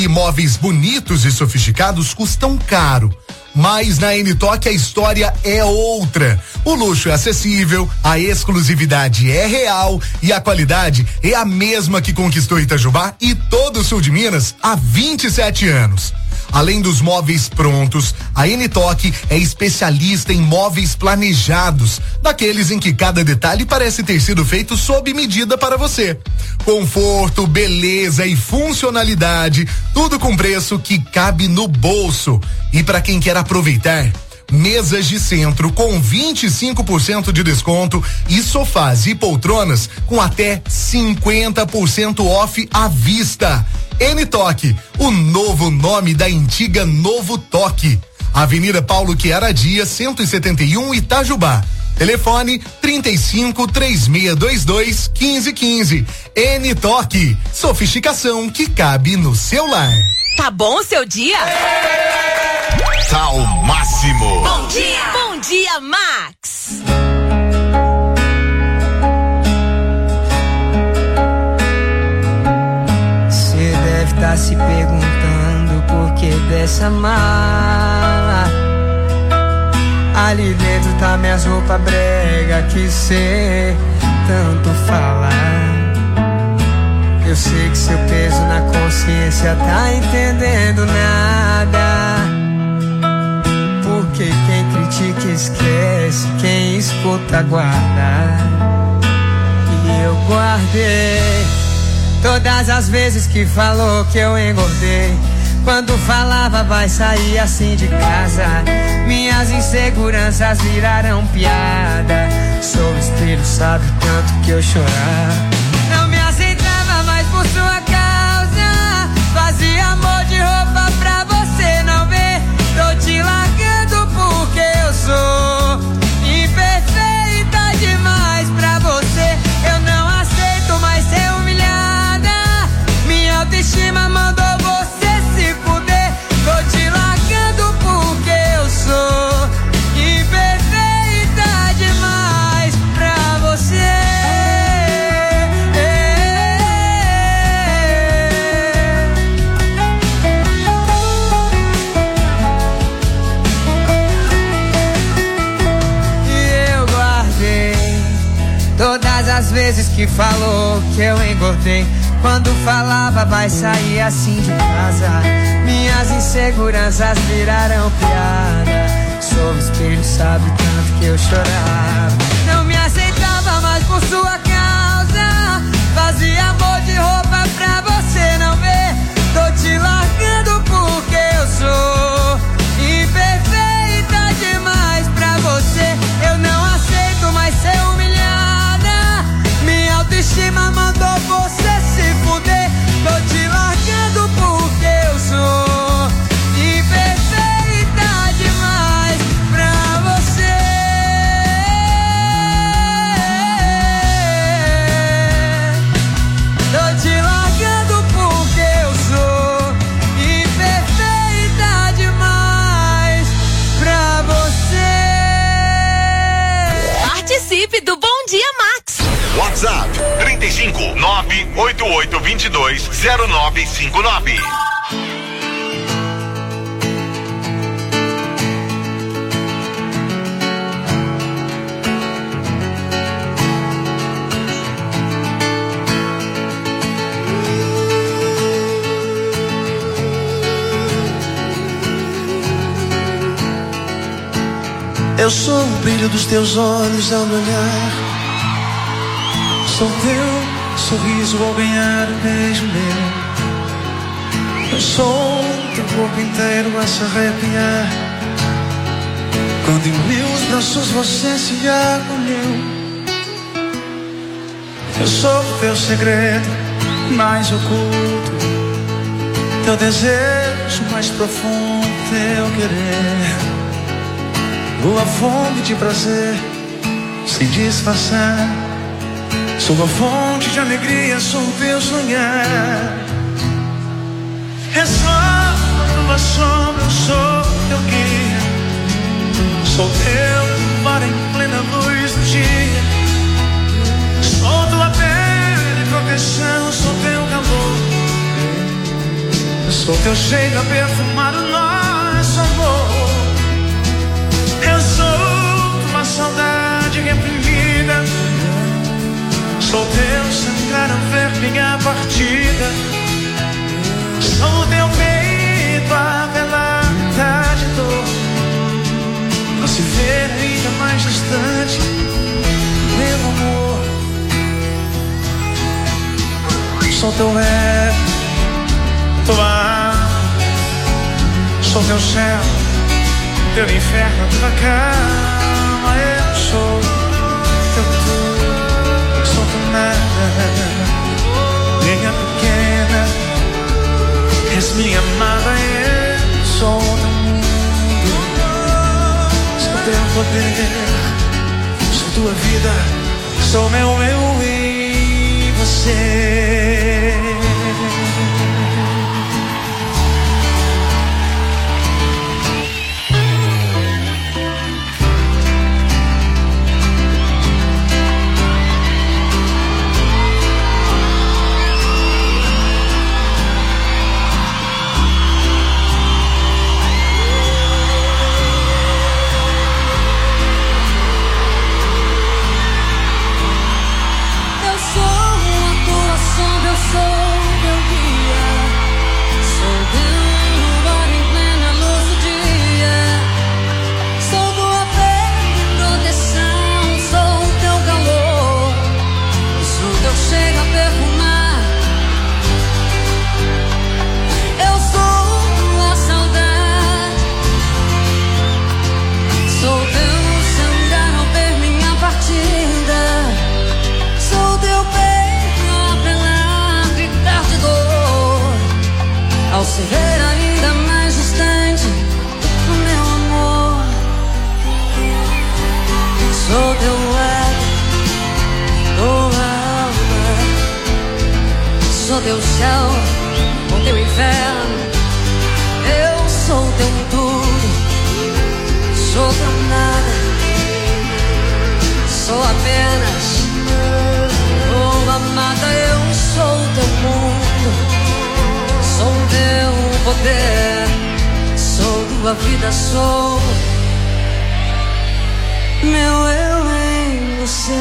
Imóveis bonitos e sofisticados custam caro. Mas na N-Toque a história é outra. O luxo é acessível, a exclusividade é real e a qualidade é a mesma que conquistou Itajubá e todo o sul de Minas há 27 anos. Além dos móveis prontos, a N-Toque é especialista em móveis planejados, daqueles em que cada detalhe parece ter sido feito sob medida para você. Conforto, beleza e funcionalidade, tudo com preço que cabe no bolso. E para quem quer aproveitar, mesas de centro com 25% de desconto e sofás e poltronas com até 50% off à vista. N-Toque, o novo nome da antiga Novo Toque. Avenida Paulo Chiara Dias, 171 Itajubá. Telefone 35-3622 1515. N-Toque, sofisticação que cabe no seu lar. Tá bom o seu dia? Tá ao máximo. Bom dia! Bom dia, Max! Você deve estar se perguntando por que dessa mala. Ali dentro tá minhas roupas brega que cê tanto fala. Eu sei que seu peso na consciência tá entendendo nada. Porque quem critica esquece, quem escuta guarda. E eu guardei todas as vezes que falou que eu engordei. Quando falava vai sair assim de casa, minhas inseguranças viraram piada. Sou espelho, sabe o tanto que eu chorava. Não me aceitava mais por sua causa. Fazia amor de roupa pra você não ver. Tô te largando porque eu sou imperfeita demais pra você. Eu não aceito mais ser humilhada. Minha autoestima mandou você se fuder. Tô te largando porque eu sou imperfeita demais pra você. Todas as vezes que falou que eu engordei. Quando falava vai sair assim de casa, minhas inseguranças viraram piada. Sou espelho, sabe o tanto que eu chorava. Não me aceitava mais por sua causa. Fazia amor de roupa pra você não ver. Tô te largando porque eu sou imperfeita demais pra você. Eu não aceito mais ser humilhada. Minha autoestima mandou você se fuder. Tô te largando porque eu sou imperfeita demais pra você. Tô te largando porque eu sou imperfeita demais pra você. Participe do Bom Dia Max. WhatsApp 35-988220959. Eu sou o brilho dos teus olhos ao me olhar. Sou teu sorriso ao ganhar o beijo meu. Eu sou teu corpo inteiro a se arrepiar. Quando em meus braços você se acolheu. Eu sou o teu segredo mais oculto, teu desejo mais profundo, teu querer. Boa fome de prazer sem disfarçar. Sou a fonte de alegria, sou o teu sonhar. É só a tua sombra, eu sou teu guia. Sou teu mar em plena luz do dia. Sou tua pele, proteção, sou teu calor. Sou teu cheiro perfumado, nosso amor. Eu sou tua saudade reprimida. Sou teu sangrar ao ver minha partida. Sou teu peito avelada de dor. Pra se ver ainda mais distante, meu amor. Sou teu leve, tua alma. Sou teu céu, teu inferno, tua calma. Eu sou teu tudo, sou teu nada. Minha pequena, és minha amada. Eu sou teu mundo, sou teu poder, sou tua vida, sou meu eu e você. Ao se ver ainda mais distante, meu amor. Sou teu ego, tua alma. Sou teu céu, com teu inferno. Eu sou teu tudo, sou teu nada. Sou apenas uma amada. Eu sou teu mundo, sou teu poder, sou tua vida, sou meu eu em você.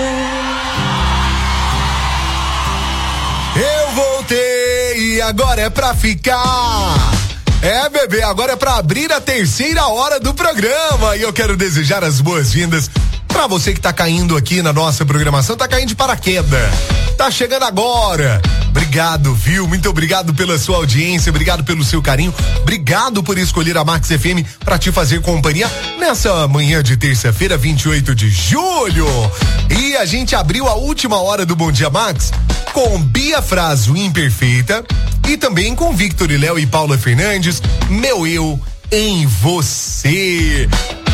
Eu voltei e agora é pra ficar. É, bebê, agora é pra abrir a terceira hora do programa e eu quero desejar as boas-vindas pra você que tá caindo aqui na nossa programação, tá caindo de paraquedas, tá chegando agora. Obrigado, viu? Muito obrigado pela sua audiência, obrigado pelo seu carinho, obrigado por escolher a Max FM pra te fazer companhia nessa manhã de terça-feira, 28 de julho. E a gente abriu a última hora do Bom Dia Max com Bia Fraso, Imperfeita, e também com Victor e Léo e Paula Fernandes, Meu Eu em Você.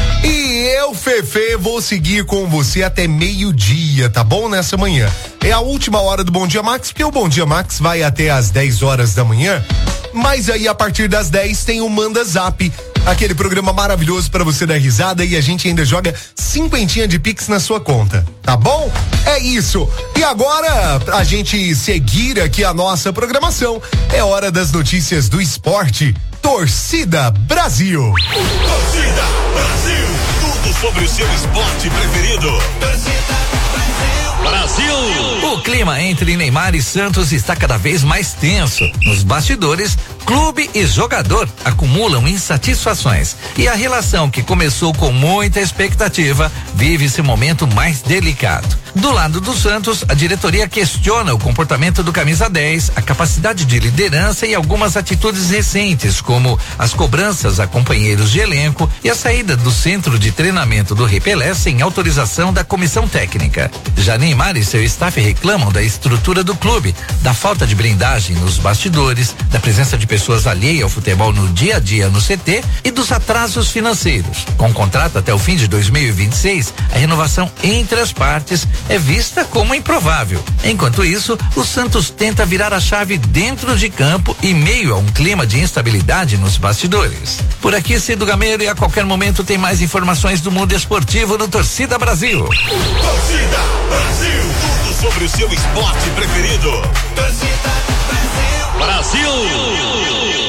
E eu, Fefe, vou seguir com você até meio-dia, tá bom? Nessa manhã. É a última hora do Bom Dia Max, porque o Bom Dia Max vai até às 10 horas da manhã, mas aí a partir das 10 tem o Manda Zap, aquele programa maravilhoso pra você dar risada e a gente ainda joga 50 de Pix na sua conta, tá bom? É isso. E agora, pra gente seguir aqui a nossa programação, é hora das notícias do esporte. Torcida Brasil. Torcida Brasil. Tudo sobre o seu esporte preferido. Torcida Brasil. O clima entre Neymar e Santos está cada vez mais tenso. Nos bastidores, clube e jogador acumulam insatisfações. E a relação que começou com muita expectativa vive esse momento mais delicado. Do lado do Santos, a diretoria questiona o comportamento do camisa 10, a capacidade de liderança e algumas atitudes recentes, como as cobranças a companheiros de elenco e a saída do centro de treinamento do Repelé sem autorização da comissão técnica. Já Neymar e seu staff reclamam da estrutura do clube, da falta de blindagem nos bastidores, da presença de pessoas alheias ao futebol no dia a dia no CT e dos atrasos financeiros. Com o contrato até o fim de 2026, a renovação entre as partes é vista como improvável. Enquanto isso, o Santos tenta virar a chave dentro de campo em meio a um clima de instabilidade nos bastidores. Por aqui, Cido Gameiro, e a qualquer momento tem mais informações do mundo esportivo no Torcida Brasil. Torcida Brasil. Tudo sobre o seu esporte preferido. Torcida Brasil. Brasil.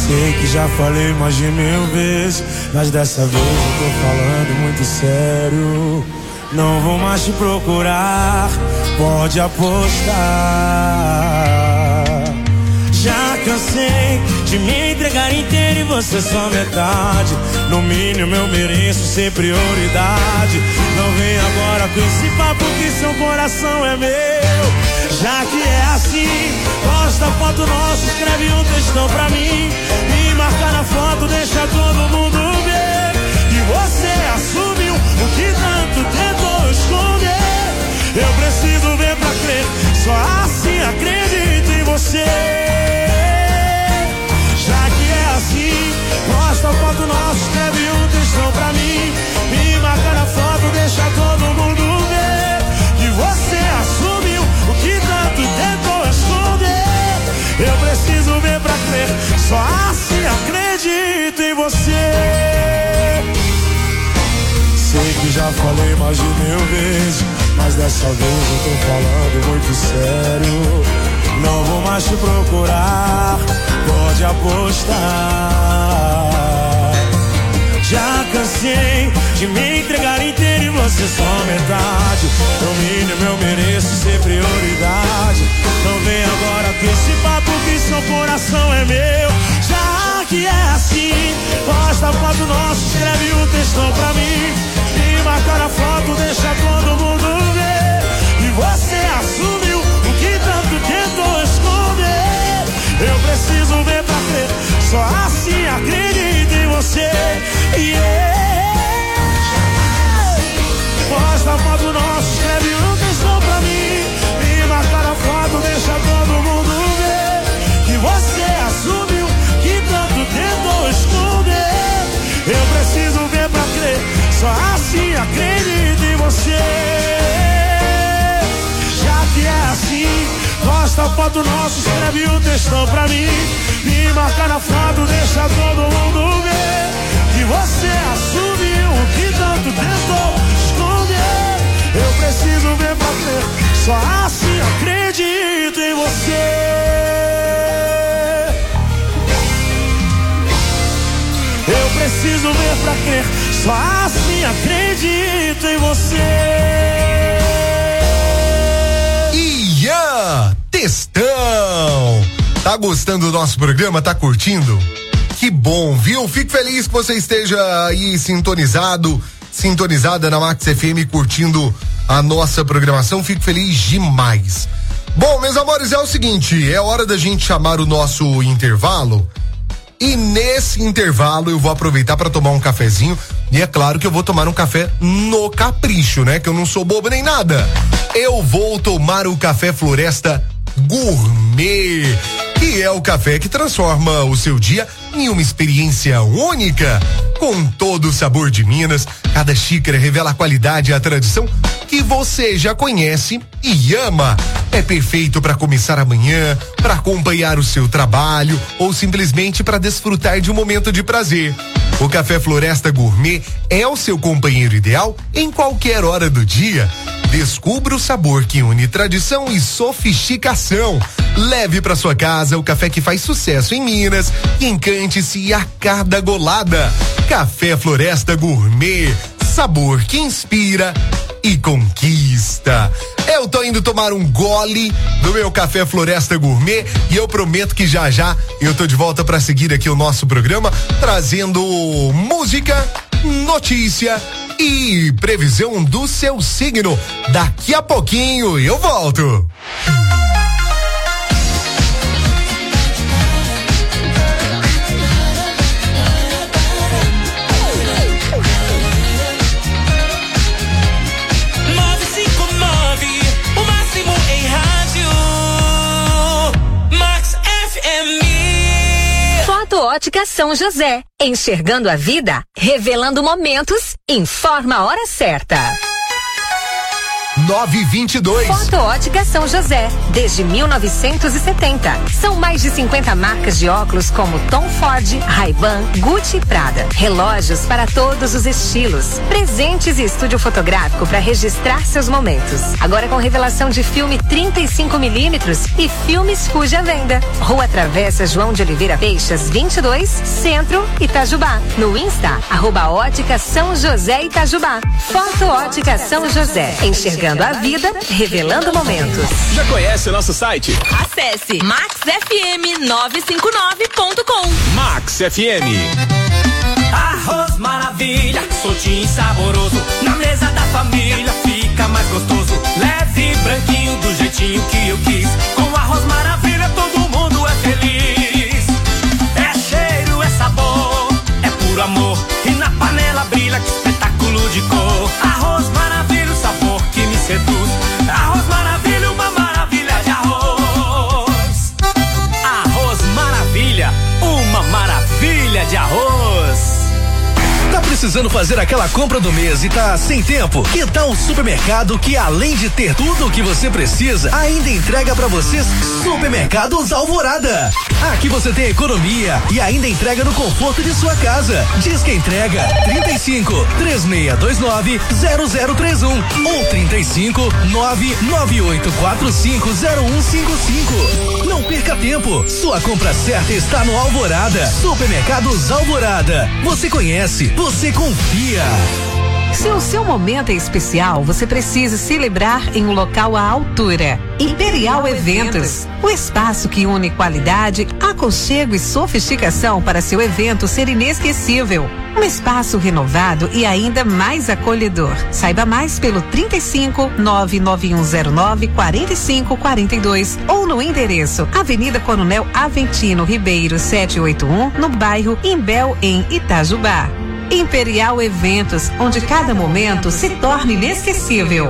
Sei que já falei mais de 1000 vezes, mas dessa vez eu tô falando muito sério. Não vou mais te procurar, pode apostar. Já cansei de me entregar inteiro e você só metade. No mínimo eu mereço ser prioridade. Não vem agora com esse papo que seu coração é meu. Já que é assim, posta foto nossa, escreve um textão pra mim. Me marca na foto, deixa todo mundo ver. E você assumiu o que tanto tentou esconder. Eu preciso ver pra crer, só assim acredito em você. Já que é assim, posta foto nossa, escreve um textão pra mim. Me marca na foto, deixa todo mundo ver. Que você assumiu o que tanto tentou esconder. Eu preciso ver pra crer, só assim acredito em você. Sei que já falei mais de 1000 vezes, mas dessa vez eu tô falando muito sério. Não vou mais te procurar, pode apostar. Já cansei de me entregar inteiro e você só metade. No mínimo eu mereço ser prioridade. Não vem agora com esse papo que seu coração é meu. Já que é assim, posta a foto nossa, escreve um textão pra mim. E marca na foto, deixa todo mundo ver. E você assumiu o que tanto tentou esconder. Eu preciso ver pra crer, só assim acredito em você. Posta a foto nossa, escreve um textão pra mim. E marca na foto, deixa todo mundo ver. Que você assumiu que tanto tentou esconder. Eu preciso ver pra crer, só assim acredito em você. Já que é assim, posta a foto nossa, escreve um textão pra mim. Me marca na foto, deixa todo mundo ver. Que você assumiu o que tanto tentou esconder. Eu preciso ver pra crer, só assim acredito em você. Eu preciso ver pra crer, só assim acredito em você. Ian, textão! Tá gostando do nosso programa? Tá curtindo? Que bom, viu? Fico feliz que você esteja aí sintonizada na Max FM, curtindo a nossa programação. Fico feliz demais. Bom, meus amores, é o seguinte, é hora da gente chamar o nosso intervalo. E nesse intervalo eu vou aproveitar para tomar um cafezinho. E é claro que eu vou tomar um café no capricho, né? Que eu não sou bobo nem nada. Eu vou tomar o café Floresta Gourmet, que é o café que transforma o seu dia em uma experiência única. Com todo o sabor de Minas, cada xícara revela a qualidade e a tradição que você já conhece e ama. É perfeito para começar amanhã, para acompanhar o seu trabalho ou simplesmente para desfrutar de um momento de prazer. O Café Floresta Gourmet é o seu companheiro ideal em qualquer hora do dia. Descubra o sabor que une tradição e sofisticação. Leve para sua casa o café que faz sucesso em Minas e encante-se a cada golada. Café Floresta Gourmet, sabor que inspira e conquista. Eu tô indo tomar um gole do meu Café Floresta Gourmet e eu prometo que já eu tô de volta para seguir aqui o nosso programa, trazendo música, notícia e previsão do seu signo. Daqui a pouquinho eu volto. Ótica São José, enxergando a vida, revelando momentos, informa a hora certa. 922. Foto Ótica São José, desde 1970. São mais de 50 marcas de óculos como Tom Ford, Ray-Ban, Gucci e Prada. Relógios para todos os estilos. Presentes e estúdio fotográfico para registrar seus momentos. Agora com revelação de filme 35mm e filmes Fuji à venda. Rua Travessa João de Oliveira Peixas, 22, Centro, Itajubá. No Insta, @Ótica São José Itajubá. Foto Ótica São José. Enxergando a vida, revelando momentos. Já conhece o nosso site? Acesse maxfm959.com. Max FM. Arroz maravilha, soltinho e saboroso. Na mesa da família fica mais gostoso. Leve e branquinho do jeitinho que eu quis. Com arroz maravilha todo mundo é feliz. É cheiro, é sabor, é puro amor. E na panela brilha, que espetáculo de cor. Arroz maravilha, o sabor que me seduz. Arroz maravilha, uma maravilha de arroz. Arroz maravilha, uma maravilha de arroz. Tá precisando fazer aquela compra do mês e tá sem tempo? Que tal um supermercado que, além de ter tudo o que você precisa, ainda entrega pra vocês? Supermercados Alvorada. Aqui você tem economia e ainda entrega no conforto de sua casa. Diz que entrega 35 3629 0031 ou 35 99845 0155. Não perca tempo. Sua compra certa está no Alvorada. Supermercados Alvorada. Você conhece, você confia. Se o seu momento é especial, você precisa celebrar em um local à altura. Imperial Eventos, o espaço que une qualidade, aconchego e sofisticação para seu evento ser inesquecível. Um espaço renovado e ainda mais acolhedor. Saiba mais pelo 35 99109 4542 ou no endereço Avenida Coronel Aventino Ribeiro 781, no bairro Imbel, em Itajubá. Imperial Eventos, onde cada momento se torna inesquecível.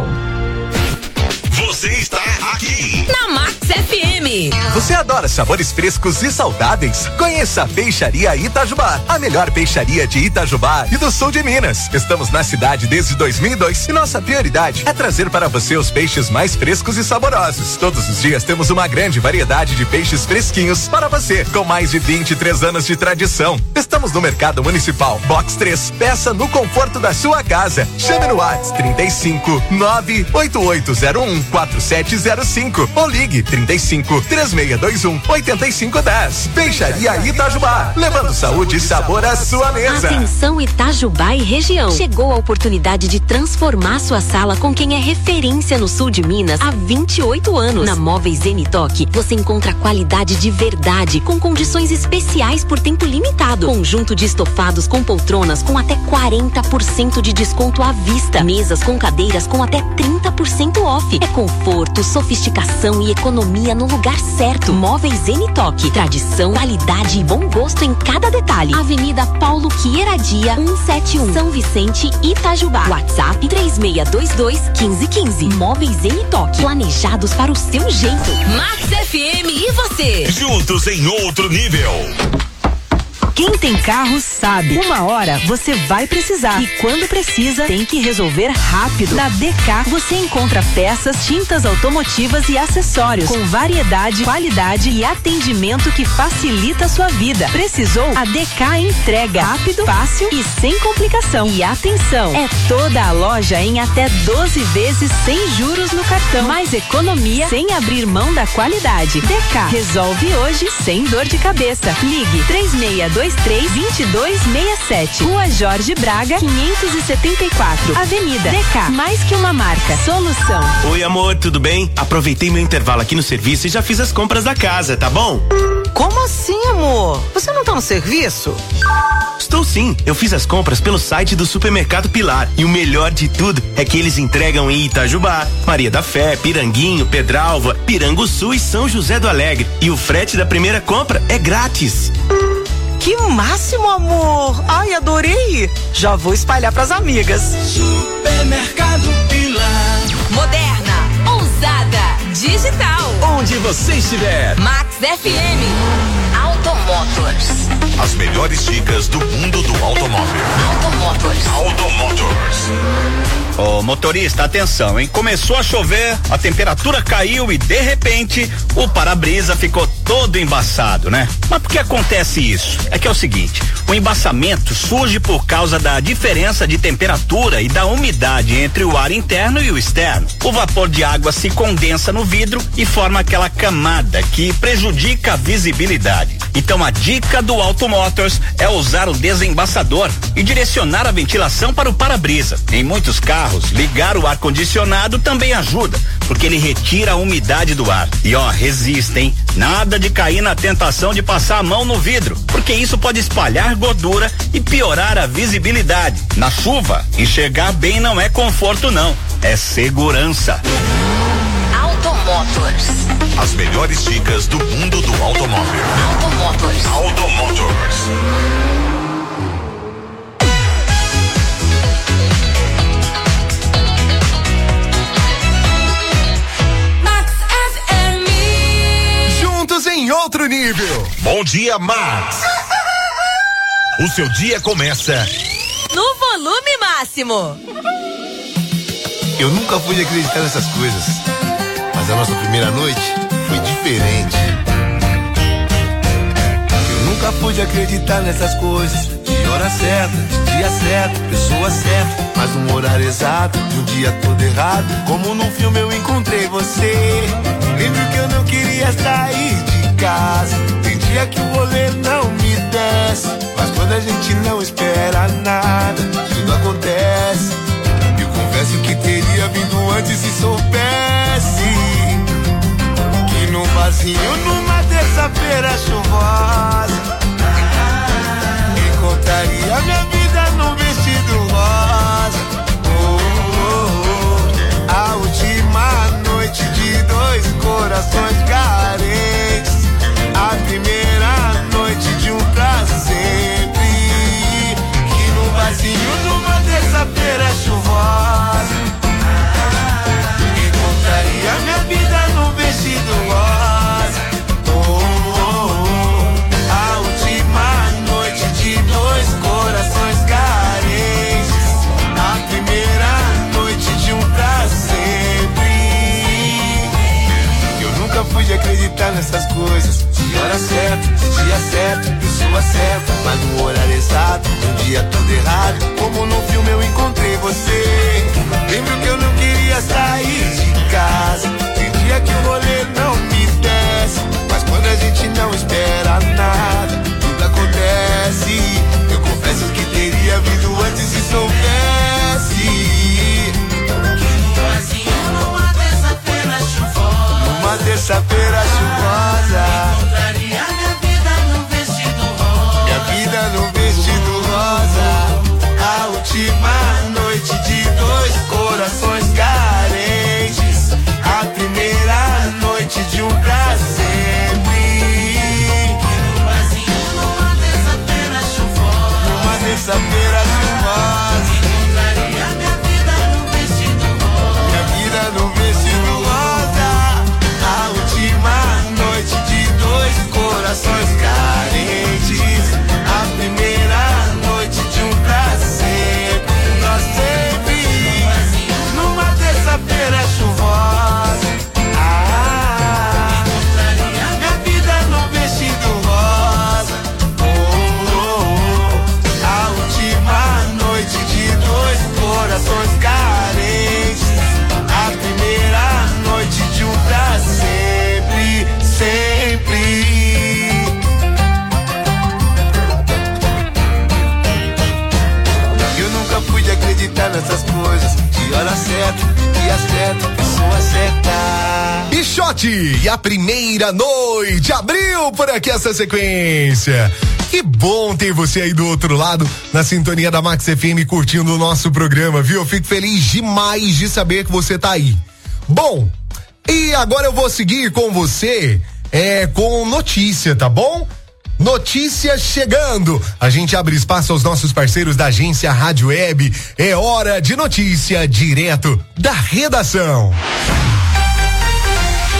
Você está aqui na Max FM. Você adora sabores frescos e saudáveis? Conheça a Peixaria Itajubá, a melhor peixaria de Itajubá e do sul de Minas. Estamos na cidade desde 2002 e nossa prioridade é trazer para você os peixes mais frescos e saborosos. Todos os dias temos uma grande variedade de peixes fresquinhos para você, com mais de 23 anos de tradição. Estamos no Mercado Municipal, Box 3. Peça no conforto da sua casa. Chame no WhatsApp 35 98801 4705 ou ligue 35 3621 8510. Peixaria Itajubá, levando saúde e sabor à sua mesa. Atenção Itajubá e região. Chegou a oportunidade de transformar sua sala com quem é referência no sul de Minas há 28 anos. Na Móveis Zenitoque, você encontra qualidade de verdade, com condições especiais por tempo limitado. Conjunto de estofados com poltronas com até 40% de desconto à vista. Mesas com cadeiras com até 30% off. É conforto, sofisticação e economia no lugar certo. Móveis Zenitoque. Tradição, qualidade e bom gosto em cada detalhe. Avenida Paulo Quieradia, 171, São Vicente, Itajubá. WhatsApp 3622-1515. Móveis Zenitoque. Planejados para o seu jeito. Max FM e você. Juntos em outro nível. Quem tem carro sabe, uma hora você vai precisar e quando precisa tem que resolver rápido. Na DK você encontra peças, tintas automotivas e acessórios com variedade, qualidade e atendimento que facilita a sua vida. Precisou? A DK entrega rápido, fácil e sem complicação. E atenção, é toda a loja em até 12 vezes sem juros no cartão. Mais economia sem abrir mão da qualidade. DK resolve hoje sem dor de cabeça. Ligue 3623-2267. Rua Jorge Braga, 574. Avenida DK. Mais que uma marca. Solução. Oi, amor, tudo bem? Aproveitei meu intervalo aqui no serviço e já fiz as compras da casa, tá bom? Como assim, amor? Você não tá no serviço? Estou sim, eu fiz as compras pelo site do Supermercado Pilar e o melhor de tudo é que eles entregam em Itajubá, Maria da Fé, Piranguinho, Pedralva, Piranguçu e São José do Alegre. E o frete da primeira compra é grátis. Que máximo, amor! Ai, adorei! Já vou espalhar pras amigas. Supermercado Pilar. Moderna, ousada, digital. Onde você estiver. Max FM. Automotors. As melhores dicas do mundo do automóvel. Automotors. Ô, motorista, atenção, hein? Começou a chover, a temperatura caiu e de repente o para-brisa ficou todo embaçado, né? Mas por que acontece isso? É que é o seguinte, o embaçamento surge por causa da diferença de temperatura e da umidade entre o ar interno e o externo. O vapor de água se condensa no vidro e forma aquela camada que prejudica a visibilidade. Então a dica do Automotors é usar o desembaçador e direcionar a ventilação para o para-brisa. Em muitos carros, ligar o ar-condicionado também ajuda, porque ele retira a umidade do ar. E resiste, hein? Nada de cair na tentação de passar a mão no vidro, porque isso pode espalhar gordura e piorar a visibilidade. Na chuva, enxergar bem não é conforto não, é segurança. Automotors. As melhores dicas do mundo do automóvel. Automotors. Em outro nível. Bom dia, Max. O seu dia começa no volume máximo. Eu nunca pude acreditar nessas coisas, mas a nossa primeira noite foi diferente. Eu nunca pude acreditar nessas coisas, de hora certa, de dia certo, pessoa certa, mas no horário exato, de um dia todo errado. Como num filme eu encontrei você. Lembro que eu não queria sair de casa, tem dia que o rolê não me desce, mas quando a gente não espera nada, tudo acontece. Eu confesso que teria vindo antes se soubesse que num barzinho, numa terça-feira chuvosa, encontraria minha vida num vestido rosa. A última noite de dois corações carentes, a primeira noite de um pra sempre. Que num barzinho, numa terça-feira chuvosa, encontraria minha vida num vestido rosa. A última noite de dois corações carentes, a primeira noite de um pra sempre. Eu nunca pude acreditar nessas coisas, de hora certa, de dia certo, pessoa certa, mas no horário exato, um dia todo errado. Como no filme eu encontrei você. Lembro que eu não queria sair de casa, tem dia que o rolê não me desce, mas quando a gente não espera nada, tudo acontece. Eu confesso que teria vindo antes se soubesse que numa terça-feira chuvosa, numa terça-feira chuvosa, encontraria minha vida num vestido rosa. Minha vida num vestido rosa. A última noite de dois corações carentes, a primeira noite de um pra sempre. Numa terça-feira chuvosa, numa terça-feira chuvosa, encontraria minha vida num vestido rosa. Minha vida num vestido rosa. A última noite de dois corações carentes, a primeira noite de um pra sempre. Nós sempre numa terça-feira chuvosa, encontraria minha vida num vestido rosa. A última noite de dois corações carentes, a primeira noite de um pra sempre, sempre. Eu nunca pude acreditar nessas coisas, de hora certa, dia certo, pessoa certa. Pichote, e a primeira noite abriu por aqui essa sequência. Que bom ter você aí do outro lado, na sintonia da Max FM, curtindo o nosso programa, viu? Eu fico feliz demais de saber que você tá aí. Bom, e agora eu vou seguir com você, com notícia, tá bom? Notícias chegando. A gente abre espaço aos nossos parceiros da agência Rádio Web. É hora de notícia direto da redação.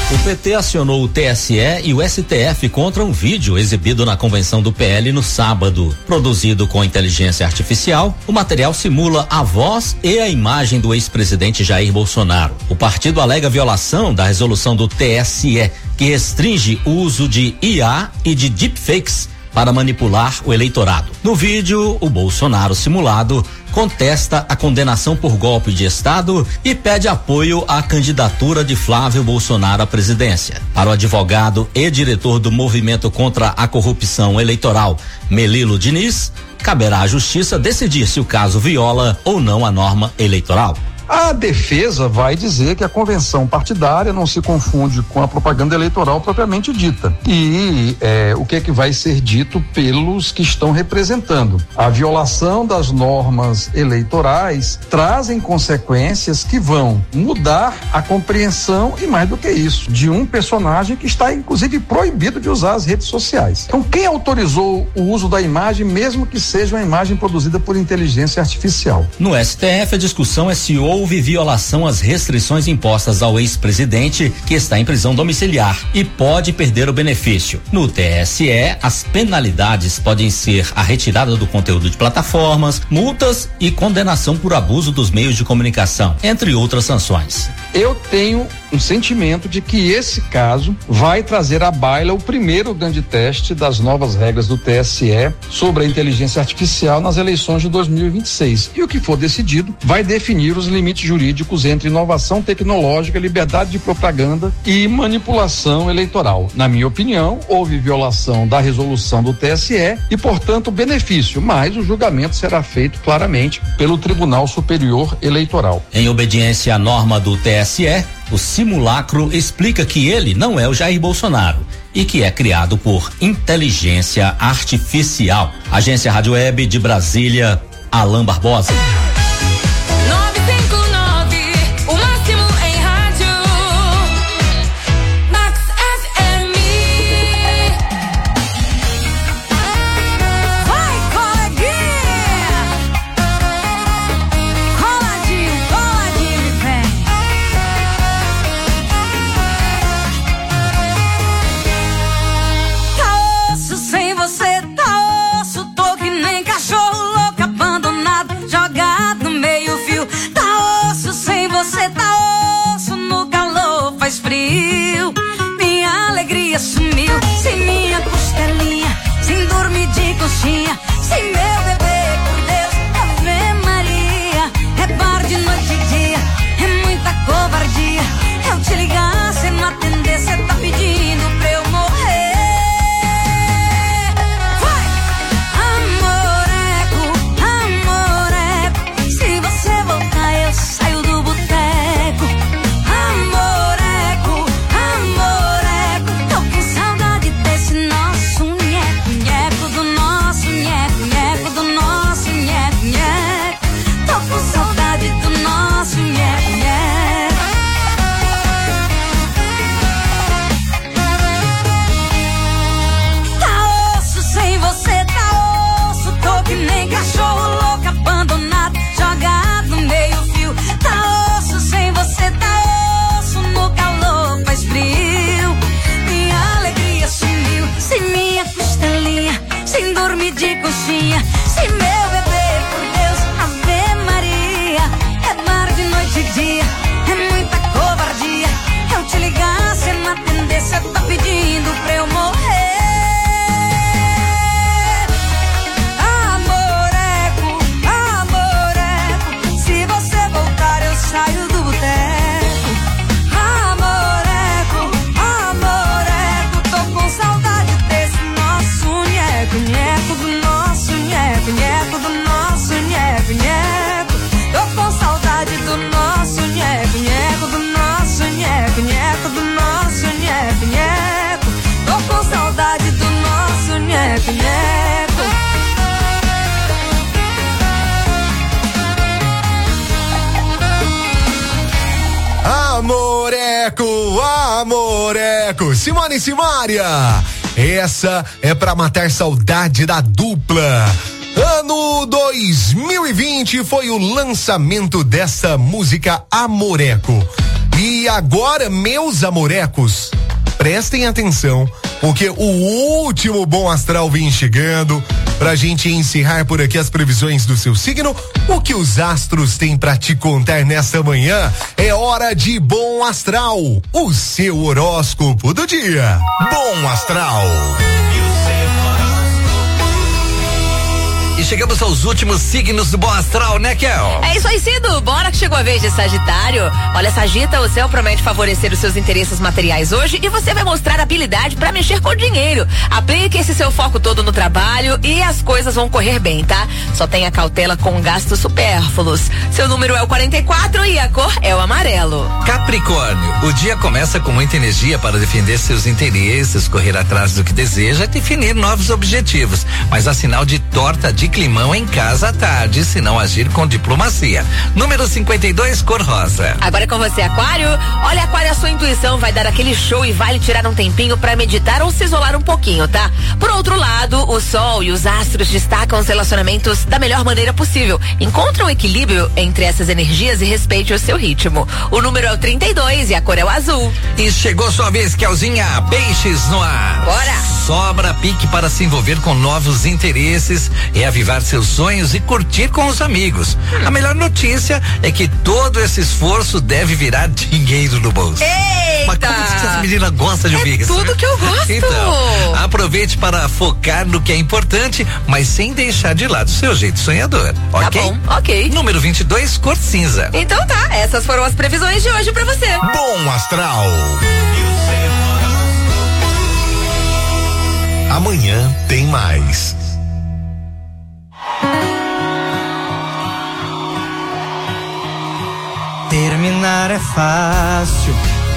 O PT acionou o TSE e o STF contra um vídeo exibido na convenção do PL no sábado. Produzido com inteligência artificial, o material simula a voz e a imagem do ex-presidente Jair Bolsonaro. O partido alega violação da resolução do TSE, que restringe o uso de IA e de deepfakes para manipular o eleitorado. No vídeo, o Bolsonaro simulado contesta a condenação por golpe de Estado e pede apoio à candidatura de Flávio Bolsonaro à presidência. Para o advogado e diretor do Movimento contra a Corrupção Eleitoral, Melilo Diniz, caberá à Justiça decidir se o caso viola ou não a norma eleitoral. A defesa vai dizer que a convenção partidária não se confunde com a propaganda eleitoral propriamente dita. E o que é que vai ser dito pelos que estão representando? A violação das normas eleitorais trazem consequências que vão mudar a compreensão e, mais do que isso, de um personagem que está inclusive proibido de usar as redes sociais. Então, quem autorizou o uso da imagem, mesmo que seja uma imagem produzida por inteligência artificial? No STF, a discussão é se houve violação às restrições impostas ao ex-presidente, que está em prisão domiciliar e pode perder o benefício. No TSE, as penalidades podem ser a retirada do conteúdo de plataformas, multas e condenação por abuso dos meios de comunicação, entre outras sanções. Eu tenho um sentimento de que esse caso vai trazer à baila o primeiro grande teste das novas regras do TSE sobre a inteligência artificial nas eleições de 2026. E o que for decidido vai definir os limites jurídicos entre inovação tecnológica, liberdade de propaganda e manipulação eleitoral. Na minha opinião, houve violação da resolução do TSE e, portanto, benefício, mas o julgamento será feito claramente pelo Tribunal Superior Eleitoral. Em obediência à norma do TSE, o simulacro explica que ele não é o Jair Bolsonaro e que é criado por inteligência artificial. Agência Rádio Web de Brasília, Alain Barbosa. Frio, minha alegria sumiu. Sem minha costelinha, sem dormir de conchinha, sem meu bebê, por Deus, Ave Maria. É bar de noite e dia, é muita covardia. Eu te ligar, cê não atender, cê tá pedindo pra eu morrer. Vai! Amoreco, amoreco, se você voltar eu saio do boteco. De coxinha, sem meu bebê, por Deus, Ave Maria. É bar de noite e dia, é muita covardia. Eu te ligar, cê não atender, cê tá pedindo pra eu morrer. Amoreco, amoreco, se você voltar eu saio do boteco. Amoreco, amoreco, tô com saudade desse nosso nheco-nheco do nosso nheco-nheco do nosso nheco-nheco. Tô com saudade do nosso nheco-nheco do nosso nheco-nheco do nosso nheco-nheco. Tô com saudade do nosso nheco-nheco. Amoreco, amoreco, Simone e Simária. Essa é pra matar saudade da dupla. Ano 2020 foi o lançamento dessa música Amoreco. E agora, meus amorecos, prestem atenção, porque o último Bom Astral vem chegando. Pra gente encerrar por aqui as previsões do seu signo, o que os astros têm pra te contar nesta manhã é hora de Bom Astral, o seu horóscopo do dia. Bom Astral. E chegamos aos últimos signos do Bom Astral, né, Kel? É isso aí, Cido. Bora que chegou a vez de Sagitário. Olha, Sagita, o céu promete favorecer os seus interesses materiais hoje e você vai mostrar habilidade pra mexer com o dinheiro. Aplique esse seu foco todo no trabalho e as coisas vão correr bem, tá? Só tenha cautela com gastos supérfluos. Seu número é o 44 e a cor é o amarelo. Capricórnio, o dia começa com muita energia para defender seus interesses, correr atrás do que deseja e definir novos objetivos. Mas há sinal de torta de climão em casa à tarde, se não agir com diplomacia. Número 52, cor rosa. Agora é com você, Aquário. Olha, Aquário, a sua intuição vai dar aquele show e vai lhe tirar um tempinho pra meditar ou se isolar um pouquinho, tá? Por outro lado, o sol e os astros destacam os relacionamentos da melhor maneira possível. Encontre um equilíbrio entre essas energias e respeite o seu ritmo. O número é o 32 e a cor é o azul. E chegou sua vez, Kelzinha. Peixes no ar. Bora! Sobra pique para se envolver com novos interesses, reavivar seus sonhos e curtir com os amigos. A melhor notícia é que todo esse esforço deve virar dinheiro no bolso. Eita! Mas como que essa menina gosta de ouvir isso? Tudo que eu gosto. Então, aproveite para focar no que é importante, mas sem deixar de lado o seu jeito sonhador. Tá Ok? bom, ok. Número 22, cor cinza. Então tá, essas foram as previsões de hoje pra você. Bom Astral. Amanhã tem mais. Terminar é fácil,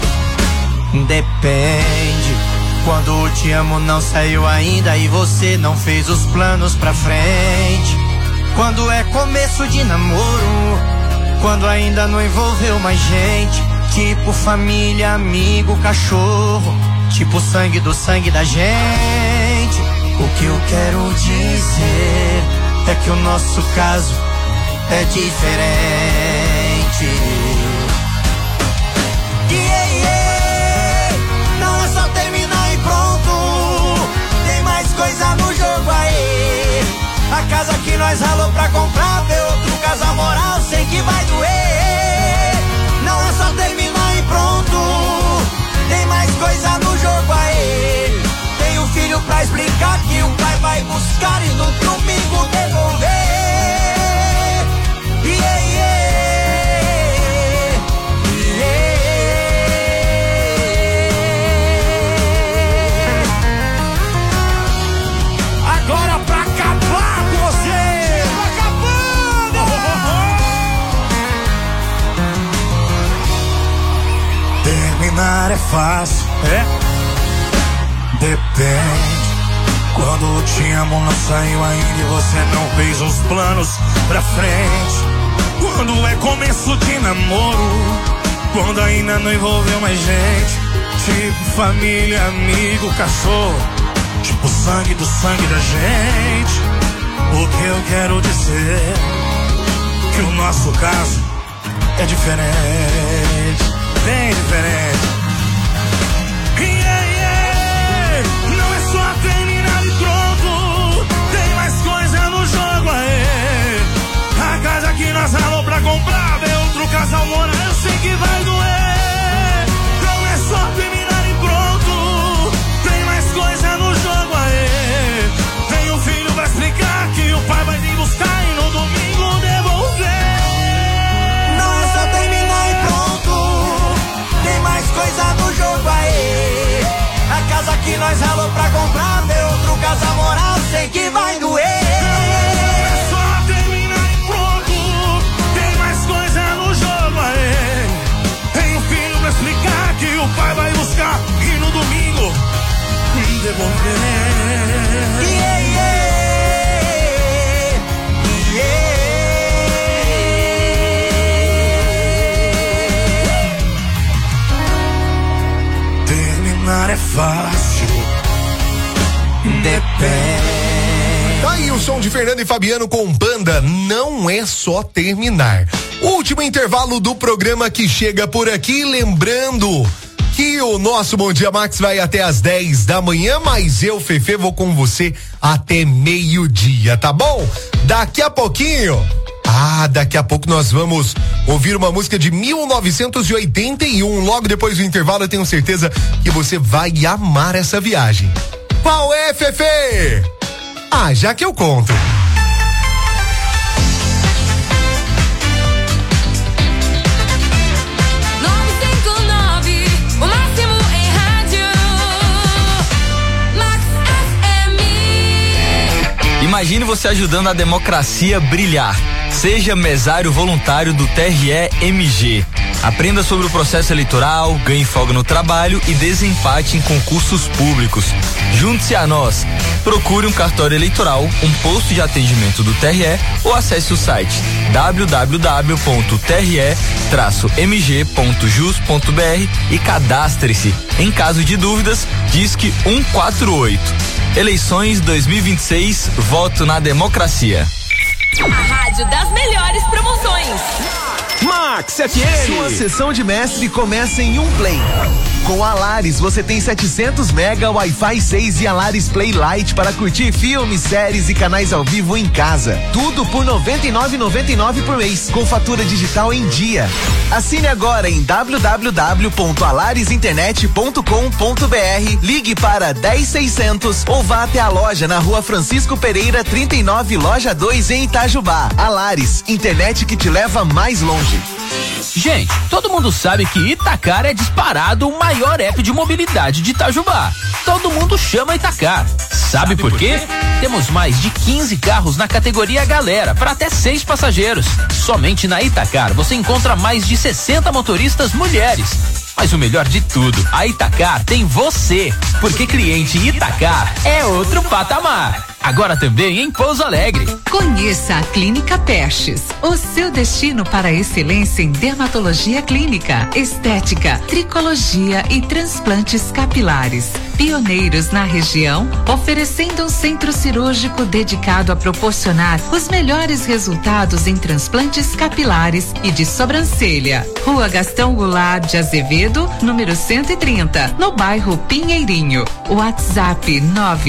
depende. Quando o te amo não saiu ainda e você não fez os planos pra frente. Quando é começo de namoro, quando ainda não envolveu mais gente. Tipo família, amigo, cachorro, tipo sangue do sangue da gente. O que eu quero dizer é que o nosso caso é diferente. Não é só terminar e pronto, tem mais coisa no jogo aí. A casa que nós ralou pra comprar, ver outro casal moral, sei que vai doer. Não é só terminar e pronto, tem mais coisa no jogo aí. Tem um filho pra explicar que o pai vai buscar e no domingo devolver. Agora pra acabar com você, acabando. Terminar é fácil, depende. Quando o te amo não saiu ainda e você não fez os planos pra frente. Quando é começo de namoro, quando ainda não envolveu mais gente. Tipo família, amigo, cachorro, tipo sangue do sangue da gente. O que eu quero dizer que o nosso caso é diferente, bem diferente. Não é só terminar e pronto, tem mais coisa no jogo aí. A casa que nós ralou pra comprar, ver outro casal morar, eu sei que vai doer. Não é só terminar e pronto, tem mais coisa no jogo aí. Tem um filho pra explicar que o pai vai vir buscar e no domingo devolver. Não é só terminar e pronto, tem mais coisa no jogo aí. A casa que nós ralou pra comprar, ver outro casal morar, sei que vai doer. Não é só terminar e pronto, tem mais coisa no jogo aí. Tem um filho pra explicar que o pai vai buscar e no domingo devolver. Terminar é fácil, depende. Tá aí aí o som de Fernando e Fabiano com Banda Não É Só Terminar. Último intervalo do programa que chega por aqui, lembrando que o nosso Bom Dia Max vai até às 10 da manhã, mas eu, Fefe, vou com você até meio-dia, tá bom? Daqui a pouquinho, daqui a pouco nós vamos ouvir uma música de 1981. Logo depois do intervalo, eu tenho certeza que você vai amar essa viagem. Qual é, Fefe? Já que eu conto. Imagine você ajudando a democracia a brilhar. Seja mesário voluntário do TRE-MG. Aprenda sobre o processo eleitoral, ganhe folga no trabalho e desempate em concursos públicos. Junte-se a nós. Procure um cartório eleitoral, um posto de atendimento do TRE ou acesse o site www.tre-mg.jus.br e cadastre-se. Em caso de dúvidas, disque 148. Eleições 2026, voto na democracia. A rádio das melhores promoções. Max FM. Sua sessão de mestre começa em um play. Com a Lares você tem 700 mega Wi-Fi 6 e a Lares Play Lite para curtir filmes, séries e canais ao vivo em casa. Tudo por R$ 99,99 por mês, com fatura digital em dia. Assine agora em www.alaresinternet.com.br, ligue para 10600 ou vá até a loja na Rua Francisco Pereira 39, loja 2 em Itajubá. Alares, internet que te leva mais longe. Gente, todo mundo sabe que Itacar é disparado o maior app de mobilidade de Itajubá. Todo mundo chama Itacar. Sabe por quê? Temos mais de 15 carros na categoria Galera, para até 6 passageiros. Somente na Itacar você encontra mais de 60 motoristas mulheres. Mas o melhor de tudo, a Itacar tem você, porque cliente Itacar é outro patamar. Agora também em Pouso Alegre. Conheça a Clínica Pestes, o seu destino para a excelência em dermatologia clínica, estética, tricologia e transplantes capilares. Pioneiros na região, oferecendo um centro cirúrgico dedicado a proporcionar os melhores resultados em transplantes capilares e de sobrancelha. Rua Gastão Goulart de Azevedo, número 130, no bairro Pinheirinho. WhatsApp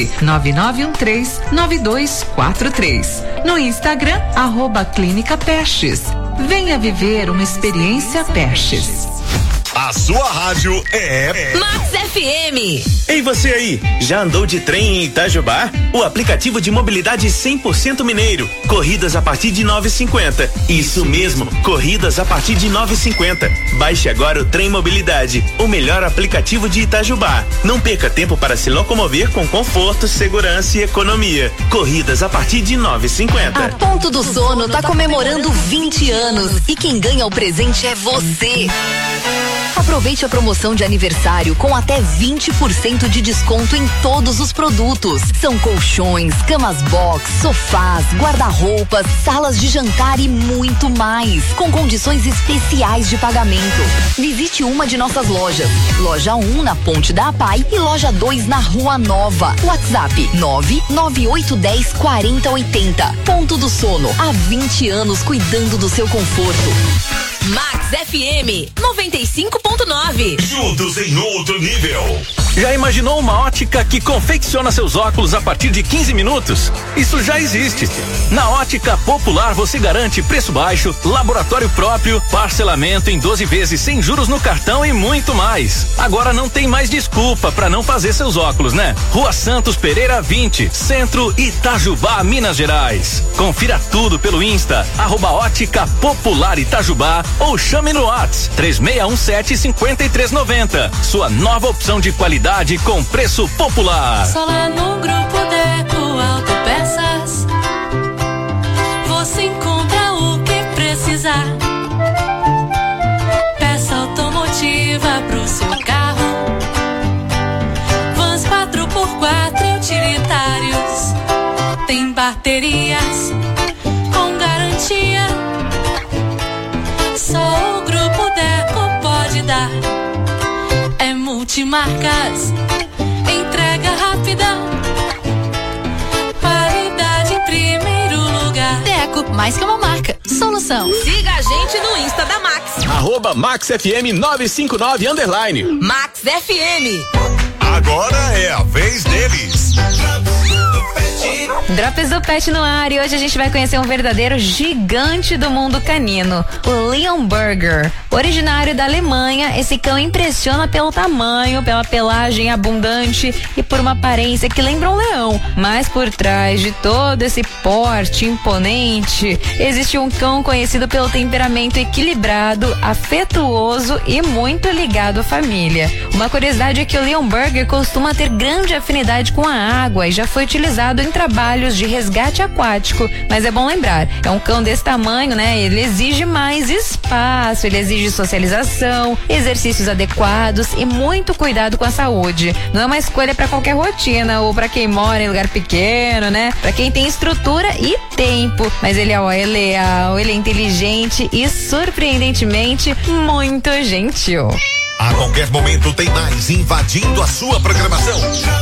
999139243. No Instagram, @Clínica Pestes. Venha viver uma experiência Pestes. A sua rádio é Max FM. Ei, você aí, já andou de trem em Itajubá? O aplicativo de mobilidade 100% mineiro. Corridas a partir de 9,50. Isso mesmo, corridas a partir de 9,50. Baixe agora o Trem Mobilidade, o melhor aplicativo de Itajubá. Não perca tempo para se locomover com conforto, segurança e economia. Corridas a partir de 9,50. A Ponto do Sono tá comemorando 20 anos e quem ganha o presente é você. Aproveite a promoção de aniversário com até 20% de desconto em todos os produtos. São colchões, camas box, sofás, guarda-roupas, salas de jantar e muito mais, com condições especiais de pagamento. Visite uma de nossas lojas. Loja 1 na Ponte da APAI e loja 2 na Rua Nova. WhatsApp 998104080. Ponto do Sono, há 20 anos cuidando do seu conforto. Max FM 95.9. Juntos em outro nível. Já imaginou uma ótica que confecciona seus óculos a partir de 15 minutos? Isso já existe. Na Ótica Popular você garante preço baixo, laboratório próprio, parcelamento em 12 vezes sem juros no cartão e muito mais. Agora não tem mais desculpa para não fazer seus óculos, né? Rua Santos Pereira 20, Centro, Itajubá, Minas Gerais. Confira tudo pelo Insta, @Ótica Popular Itajubá ou chame no WhatsApp 3617-5390. Sua nova opção de qualidade com preço popular. Só lá no Grupo Deco Autopeças você encontra o que precisar. Peça automotiva pro seu carro, vans 4x4 utilitários, tem baterias com garantia. Só o Grupo Deco pode dar. É multimarcas, entrega rápida, qualidade entre mais que uma marca, solução. Siga a gente no Insta da Max. @MaxFM959_. Max FM. Agora é a vez deles. Drops do Pet no ar, e hoje a gente vai conhecer um verdadeiro gigante do mundo canino, o Leon Burger. Originário da Alemanha, esse cão impressiona pelo tamanho, pela pelagem abundante e por uma aparência que lembra um leão. Mas por trás de todo esse porte imponente, existe um cão conhecido pelo temperamento equilibrado, afetuoso e muito ligado à família. Uma curiosidade é que o Leon Burger costuma ter grande afinidade com a água e já foi utilizado em trabalhos de resgate aquático. Mas é bom lembrar, é um cão desse tamanho, né? Ele exige mais espaço, ele exige socialização, exercícios adequados e muito cuidado com a saúde. Não é uma escolha para qualquer rotina ou para quem mora em lugar pequeno, né? Para quem tem estrutura e tempo. Mas ele é leal, ele é inteligente e surpreendentemente muito gentil. A qualquer momento tem mais invadindo a sua programação.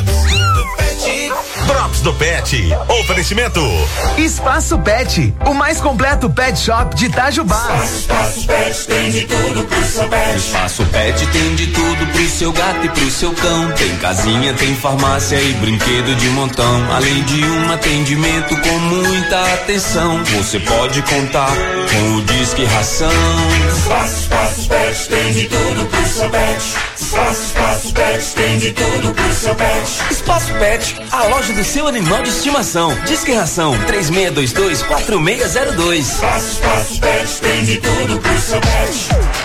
Drops do Pet. Oferecimento. Espaço Pet, o mais completo pet shop de Itajubá. Espaço Pet tem de tudo pro seu pet. Espaço Pet tem de tudo pro seu gato e pro seu cão. Tem casinha, tem farmácia e brinquedo de montão. Além de um atendimento com muita atenção. Você pode contar com o Disque Ração. Espaço Pet tem de tudo pro seu pet. Espaço Pet tem de tudo pro seu pet. Espaço Pet, a loja do seu animal de estimação. Disque Ração 3622-4602. Espaço Pet tem de tudo pro seu pet.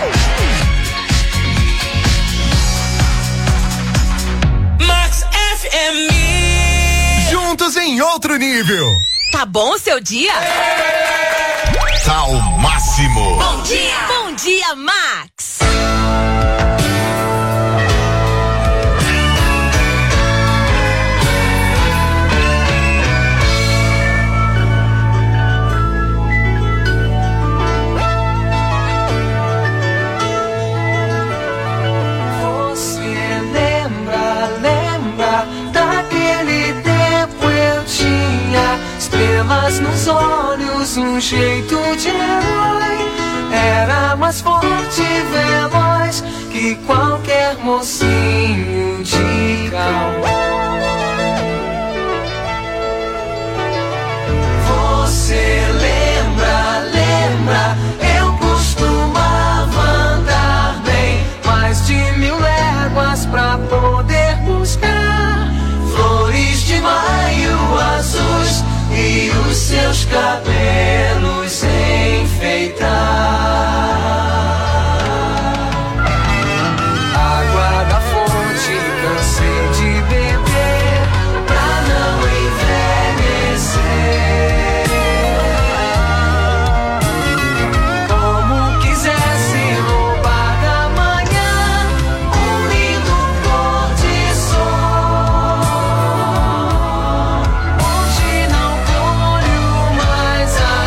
Max FM. Juntos em outro nível. Tá bom o seu dia? Tá ao máximo. Bom dia, Max. Estrelas nos olhos, um jeito de herói. Era mais forte e veloz que qualquer mocinho de cowboy. Você lembra, eu costumava andar bem mais de 1000 léguas pra poder buscar flores de maio azuis e os seus cabelos enfeitar. Água da fonte, cansei de beber pra não envelhecer. Como quisesse roubar da manhã um lindo pôr de sol. Hoje não colho mais a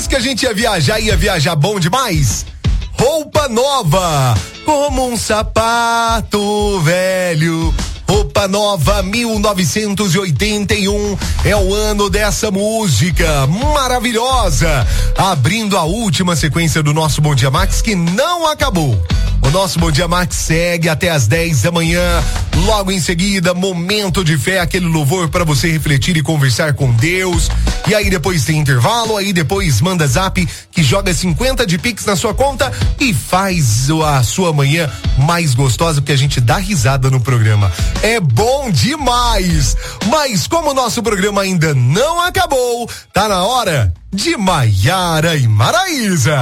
disse que a gente ia viajar bom demais? Roupa nova, como um sapato velho. Roupa Nova 1981 é o ano dessa música maravilhosa, abrindo a última sequência do nosso Bom Dia Max, que não acabou. O nosso Bom Dia Max segue até as 10 da manhã. Logo em seguida, momento de fé, aquele louvor para você refletir e conversar com Deus. E aí depois tem intervalo, aí depois manda zap que joga 50 de Pix na sua conta e faz a sua manhã mais gostosa, porque a gente dá risada no programa. É bom demais! Mas como o nosso programa ainda não acabou, tá na hora de Maiara e Maraísa.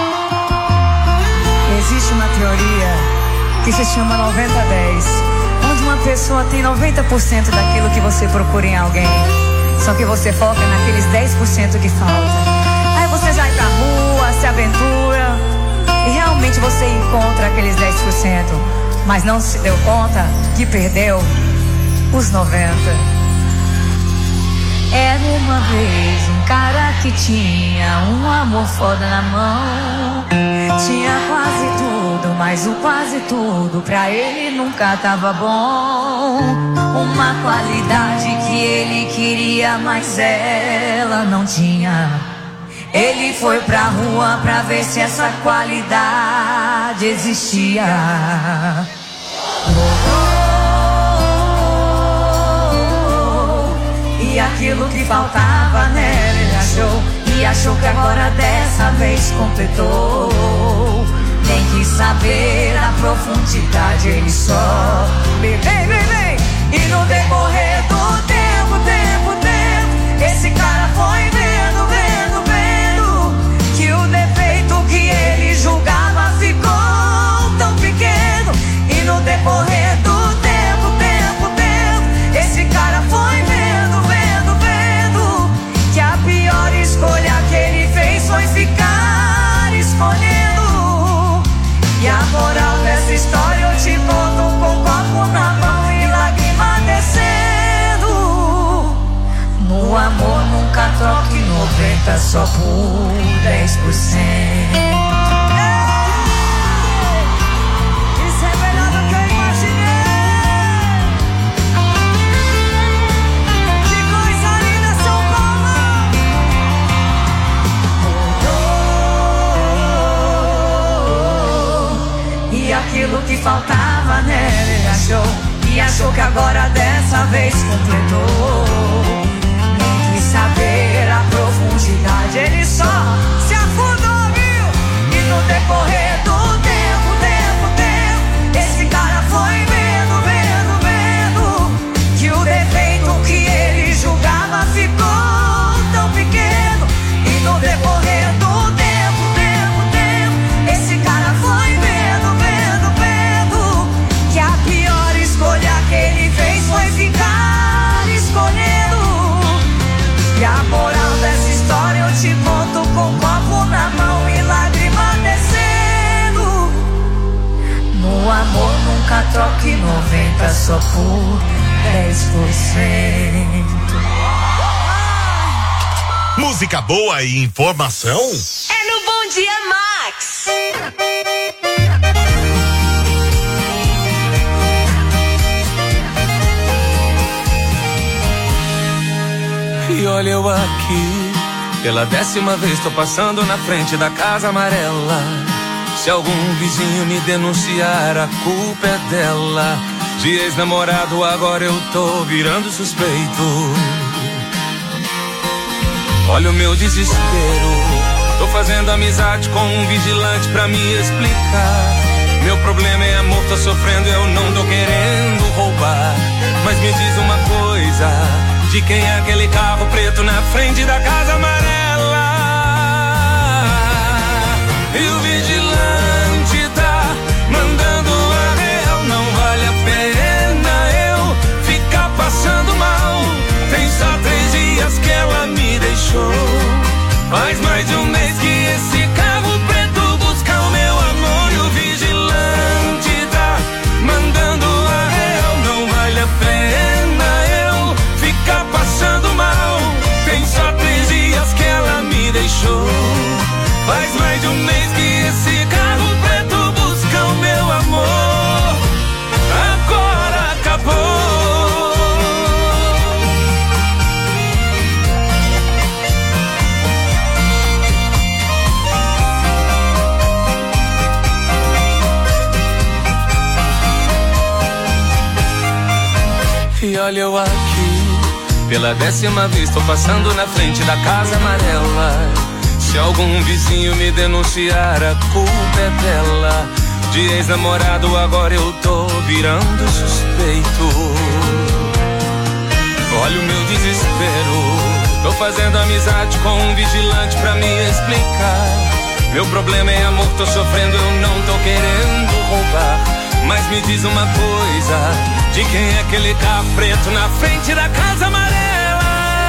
Existe uma teoria que se chama 90-10, onde uma pessoa tem 90% daquilo que você procura em alguém, só que você foca naqueles 10% que falta. Aí você vai pra rua, se aventura e realmente você encontra aqueles 10%, mas não se deu conta que perdeu os 90%. Era uma vez um cara que tinha um amor foda na mão. Tinha quase tudo, mas o quase tudo pra ele nunca tava bom. Uma qualidade que ele queria, mas ela não tinha. Ele foi pra rua pra ver se essa qualidade existia. E aquilo que faltava nela ele achou, e achou que agora dessa vez completou. Nem quis saber a profundidade, ele só vem. E no decorrer do tempo, esse cara foi vendo que o defeito que ele julgava ficou tão pequeno. E no decorrer do tempo, esse cara foi vendo que a pior escolha que ele fez foi ficar escolhendo. E a moral dessa história eu te conto com copo na mão e lágrima descendo. No amor nunca troque 90 só por 10%. Aquilo que faltava nela ele achou, e achou que agora dessa vez completou. Nem quis saber a profundidade, ele só se afundou, viu? E no decorrer do tempo, esse cara foi vendo que o defeito que ele julgava ficou tão pequeno. E no decorrer do tempo, esse cara foi vendo que a pior escolha que ele fez foi ficar escolhendo. E a moral dessa história eu te conto com copo na mão e lágrima descendo. No amor nunca troque 90 só por 10%. Música boa e informação? É no Bom Dia Max. E olha eu aqui, pela 10ª vez tô passando na frente da casa amarela. Se algum vizinho me denunciar, a culpa é dela. De ex-namorado agora eu tô virando suspeito. Olha o meu desespero, tô fazendo amizade com um vigilante pra me explicar. Meu problema é amor, tô sofrendo, eu não tô querendo roubar. Mas me diz uma coisa, de quem é aquele carro preto na frente da casa amarela? E o vigilante tá mandando a real, não vale a pena eu ficar passando mal. Tem só 3 dias que ela me deixou, faz mais de um mês que esse carro preto busca o meu amor. E o vigilante tá mandando a real, não vale a pena eu ficar passando mal. Tem só 3 dias que ela me deixou, aqui, pela 10ª vez tô passando na frente da casa amarela. Se algum vizinho me denunciar, a culpa é dela. De ex-namorado agora eu tô virando suspeito. Olha o meu desespero, tô fazendo amizade com um vigilante pra me explicar. Meu problema é amor, tô sofrendo, eu não tô querendo roubar. Mas me diz uma coisa, de quem é aquele carro preto na frente da casa amarela?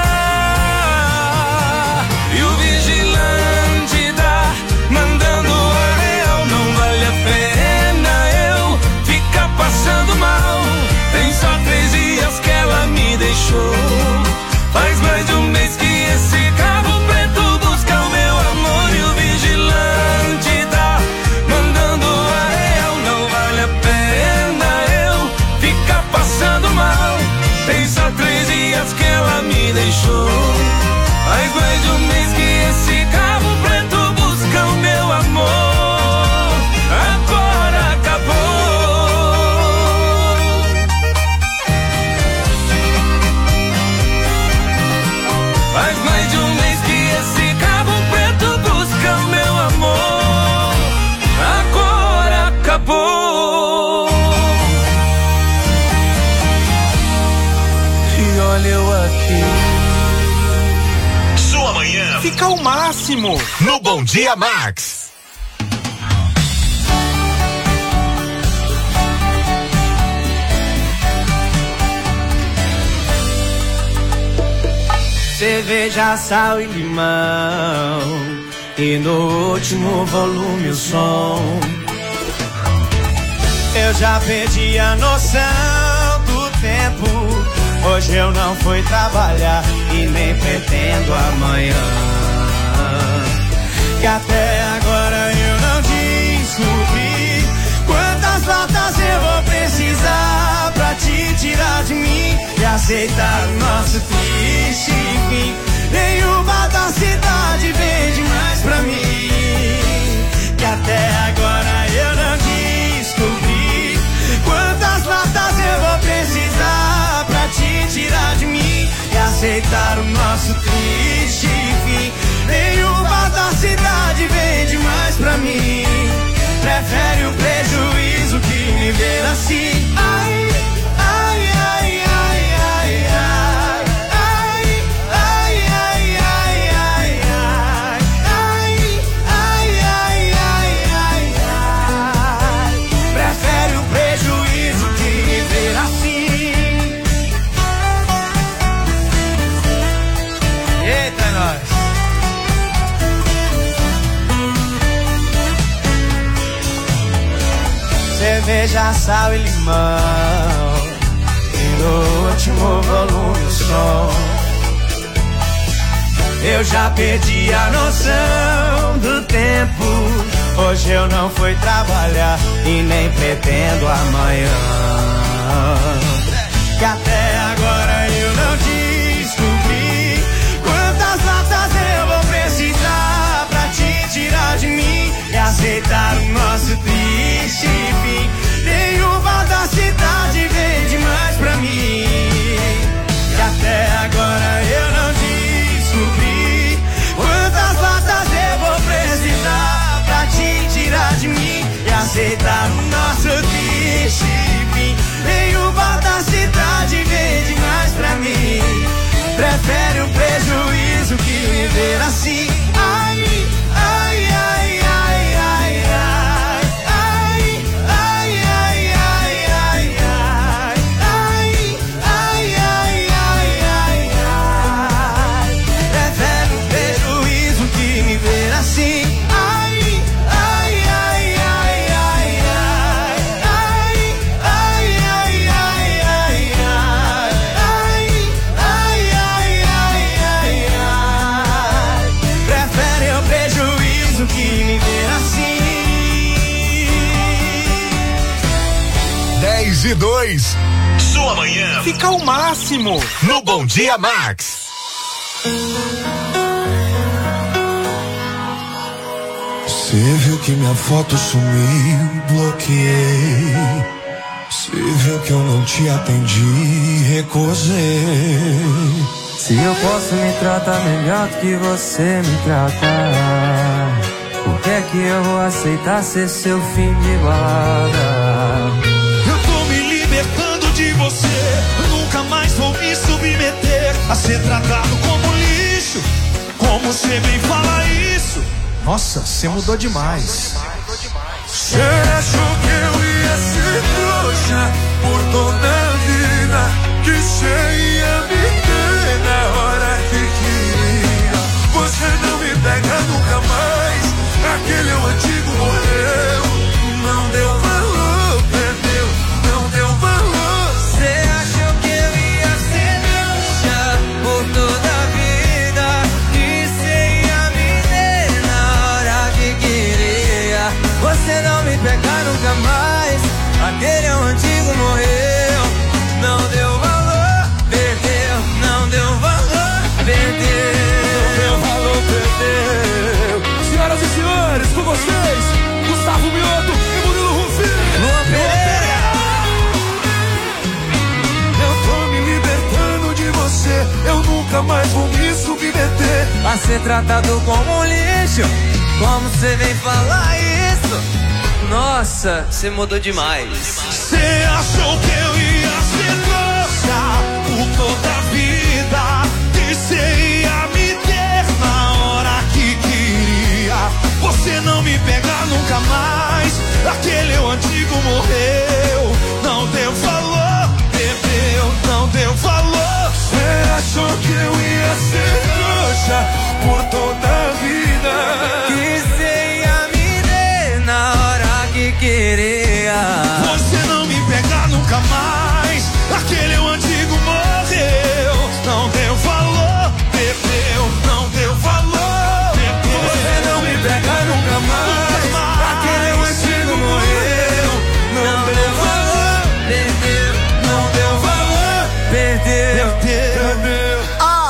E o vigilante tá mandando a real, não vale a pena eu ficar passando mal. Tem só 3 dias que ela me deixou, faz mais de um mês que esse carro preto busca o meu amor. E o vigilante tá mandando a real, não vale a pena eu ficar passando mal. Tem só 3 dias que ela me deixou, faz mais de um mês que esse carro preto busca o meu amor. Agora acabou. Faz mais de um mês que esse carro preto busca o meu amor. Agora acabou. E olha eu aqui. Sua manhã fica o máximo no Bom Dia Max. Cerveja, sal e limão, e no último volume o som. Eu já perdi a noção do tempo. Hoje eu não fui trabalhar e nem pretendo amanhã. Que até agora eu não descobri quantas latas eu vou precisar pra te tirar de mim e aceitar o nosso triste fim. Nenhuma da cidade vende mais pra mim. Que até agora eu não descobri quantas latas eu vou precisar pra te tirar de mim e aceitar o nosso triste fim. Nenhuma da cidade vende mais pra mim. Prefere o prejuízo que me ver assim. Ai, ai, ai, ai, ai, ai. Cerveja, sal e limão, e no último volume o som. Eu já perdi a noção do tempo. Hoje eu não fui trabalhar e nem pretendo amanhã. Que até agora eu não descobri quantas latas eu vou precisar pra te tirar de mim e aceitar o nosso triste fim. Nenhuma da cidade vende mais pra mim. E até agora eu não descobri quantas latas eu vou precisar pra te tirar de mim e aceitar o nosso triste fim. Nenhuma da cidade vende mais pra mim. Prefere o prejuízo que viver assim. Ai, ai, ai, ai, ai, ai. e 2. Sua manhã fica o máximo no Bom Dia Max. Você viu que minha foto sumiu, bloqueei. Se viu que eu não te atendi, recusei. Se eu posso me tratar melhor do que você me trata, por que é que eu vou aceitar ser seu fim de balada? Eu tô me libertando de você, nunca mais vou me submeter a ser tratado como lixo. Como você bem fala isso? Nossa, você mudou demais. Você achou que eu ia ser trouxa por toda a vida, que você ia me ter na hora que queria. Você não me pega nunca mais, aquele é o antigo morreu. Não deu valor, perdeu, não deu valor. Você achou que eu ia ser trouxa por toda a vida, que você ia me ter na hora que queria. Você não me pega nunca mais, aquele é o antigo morreu. Não deu valor, perdeu, não deu valor, perdeu. Não deu valor, perdeu. Senhoras e senhores, com vocês, Gustavo Mioto e Murilo Rufi. Luan Pereira. Eu tô me libertando de você, eu nunca mais vou me submeter a ser tratado como um lixo. Como você vem falar isso? Nossa, você mudou demais. Você achou que eu ia ser trouxa por toda a vida, que você ia me ter na hora que queria. Você não me pega nunca mais, aquele é o antigo morreu. Não deu valor, perdeu, não deu valor. Você achou que eu ia ser trouxa por toda a vida, que você ia me ter na hora que queria. Você não me pega nunca mais, aquele é o antigo morreu. Não deu valor, perdeu, não deu valor, perdeu. Você não me pega nunca mais, aquele é o antigo morreu. Não deu valor, perdeu, não deu valor, perdeu, perdeu.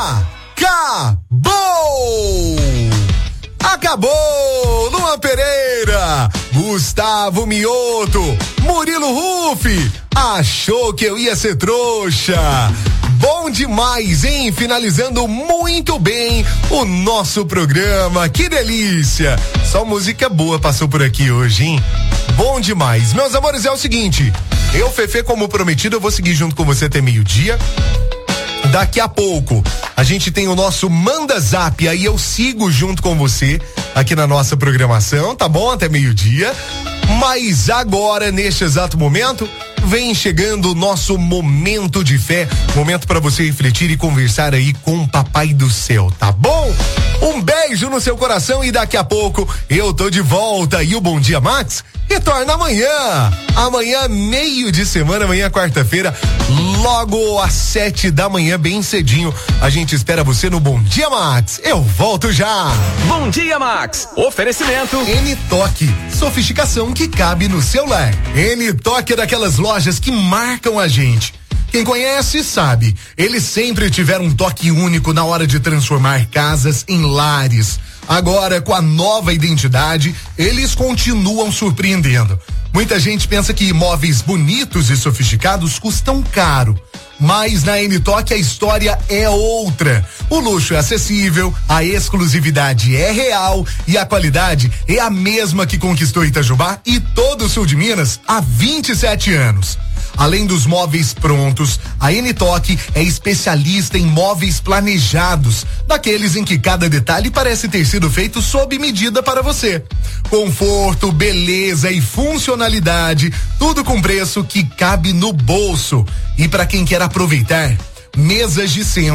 Acabou! Luan Pereira, Gustavo Mioto, Murilo Rufi, achou que eu ia ser trouxa. Bom demais, hein? Finalizando muito bem o nosso programa, que delícia! Só música boa passou por aqui hoje, hein? Bom demais. Meus amores, é o seguinte, eu, Fefe, como prometido, eu vou seguir junto com você até meio-dia. Daqui a pouco a gente tem o nosso Manda Zap, aí eu sigo junto com você aqui na nossa programação, tá bom? Até meio-dia. Mas agora, neste exato momento, vem chegando o nosso momento de fé, momento para você refletir e conversar aí com o Papai do Céu, tá bom? Um beijo no seu coração e daqui a pouco eu tô de volta. E o Bom Dia Max retorna amanhã. Amanhã, meio de semana, amanhã, quarta-feira, logo às 7 da manhã, bem cedinho. A gente espera você no Bom Dia Max. Eu volto já. Bom Dia Max. Oferecimento N-Toque, sofisticação que cabe no seu lar. N-Toque é daquelas lojas que marcam a gente. Quem conhece sabe, eles sempre tiveram um toque único na hora de transformar casas em lares. Agora, com a nova identidade, eles continuam surpreendendo. Muita gente pensa que imóveis bonitos e sofisticados custam caro. Mas na N-Toque a história é outra. O luxo é acessível, a exclusividade é real e a qualidade é a mesma que conquistou Itajubá e todo o sul de Minas há 27 anos. Além dos móveis prontos, a N-Toque é especialista em móveis planejados, daqueles em que cada detalhe parece ter sido feito sob medida para você. Conforto, beleza e funcionalidade, tudo com preço que cabe no bolso. E para quem quer aproveitar, mesas de centro